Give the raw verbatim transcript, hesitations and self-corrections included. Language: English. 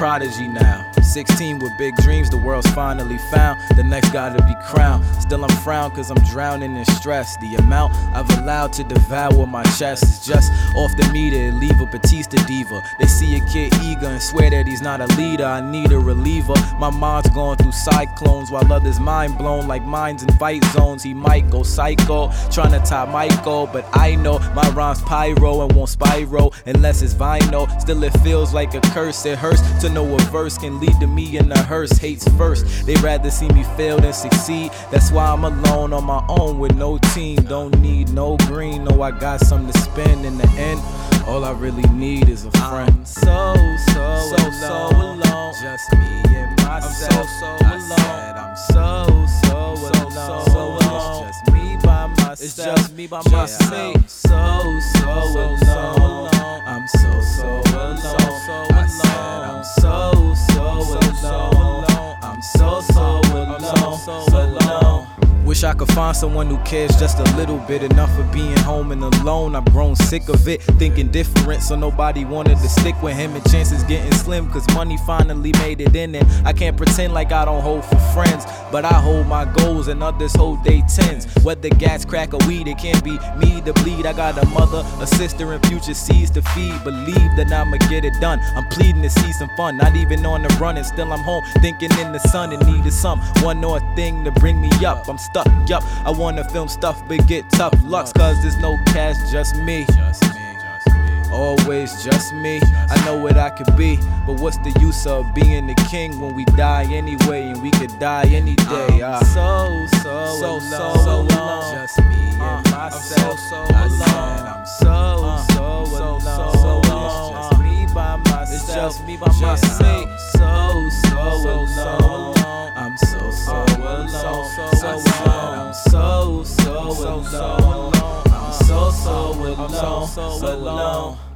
prodigy now. sixteen with big dreams, the world's finally found. The next gotta be crowned. Still I'm frowned cause I'm drowning in stress. The amount I've allowed to devour my chest is just off the meter. Leave a Batista diva. They see a kid eager and swear that he's not a leader. I need a reliever. My mind's going through cyclones while others mind blown like mines in fight zones. He might go psycho trying to top Michael, but I know my rhymes pyro and won't spiral unless it's vinyl. Still it feels like a curse. It hurts to know a verse can lead to me in a hearse. Hates first, they rather see me fail than succeed. That's why I'm alone on my own with no team. Don't need no green, no I got something to spend. In the end, all I really need is a friend. I'm so, so, so, so alone. Just me and myself. I'm so, so I alone. said I'm so, so, so, alone. so alone. It's just me by myself. It's just me by Yeah, myself. I'm so, so, so, so alone. alone. I'm so, so alone. So, so I said I'm so, so, so, so alone. alone. I'm so, so alone. so, so alone. Wish I could find someone who cares just a little bit. Enough of being home and alone. I've grown sick of it, thinking different, so nobody wanted to stick with him. And chances getting slim, cause money finally made it in. And I can't pretend like I don't hold for friends, but I hold my goals and others hold they tens. Whether gas, crack, or weed, it can't be me to bleed. I got a mother, a sister, and future seeds to feed. Believe that I'ma get it done. I'm pleading to see some fun, not even on the run, and still I'm home thinking in the sun and needed some one more thing to bring me up. I'm stuck, yup, I wanna film stuff but get tough lucks, cause there's no cash, just me. Just me. Always just me. I know what I could be, but what's the use of being the king when we die anyway, and we could die any day? I'm Ah. so, so, so, so, so alone. alone. Just me and Uh, myself. I'm so, so I alone. said I'm so, Uh, so, so, alone. so It's alone. just me by myself. It's just me by Just myself. me. So, so, So, so alone. alone. I'm so, so Uh, alone. so, so I said alone. I'm so, so So, so alone. alone. I'm so, so I'm so, alone. so So alone. alone.